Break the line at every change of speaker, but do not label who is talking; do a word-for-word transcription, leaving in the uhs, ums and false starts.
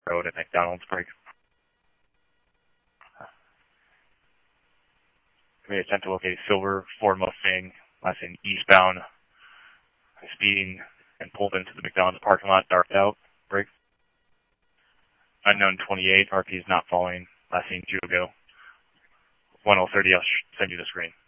Road at McDonald's break. We attempt to locate a silver Ford Mustang, last seen eastbound, speeding and pulled into the McDonald's parking lot, darked out, break. Unknown twenty-eight, R P is not following, last seen Jugo. ten thirty, I'll send you the screen.